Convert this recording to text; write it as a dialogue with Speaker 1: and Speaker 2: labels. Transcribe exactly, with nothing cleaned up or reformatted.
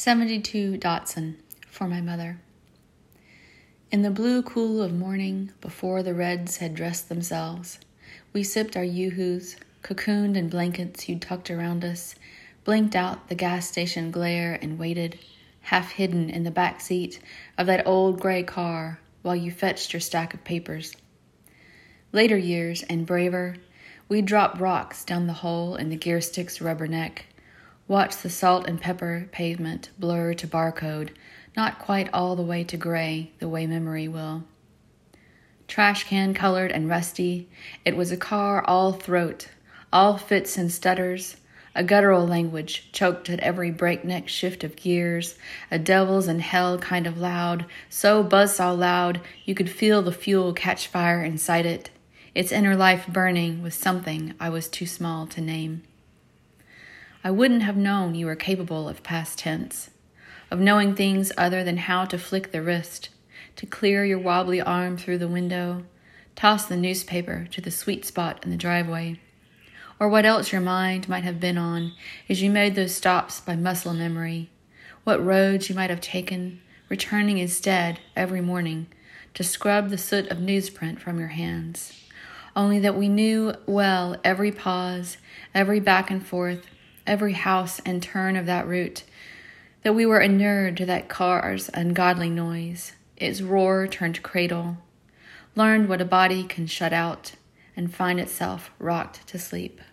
Speaker 1: seventy-two Dotson, for my mother. In the blue cool of morning, before the reds had dressed themselves, we sipped our yoo-hoos, cocooned in blankets you'd tucked around us, blinked out the gas station glare and waited, half hidden in the back seat of that old gray car while you fetched your stack of papers. Later years, and braver, we'd drop rocks down the hole in the gear stick's rubber neck, watch the salt and pepper pavement blur to barcode, not quite all the way to gray the way memory will. Trash can colored and rusty, it was a car all throat, all fits and stutters, a guttural language choked at every breakneck shift of gears, a devil's in hell kind of loud, so buzzsaw loud you could feel the fuel catch fire inside it, its inner life burning with something I was too small to name. I wouldn't have known you were capable of past tense, of knowing things other than how to flick the wrist, to clear your wobbly arm through the window, toss the newspaper to the sweet spot in the driveway, or what else your mind might have been on as you made those stops by muscle memory, what roads you might have taken, returning instead every morning to scrub the soot of newsprint from your hands, only that we knew well every pause, every back and forth, every house and turn of that route, that we were inured to that car's ungodly noise, its roar turned cradle, learned what a body can shut out, and find itself rocked to sleep.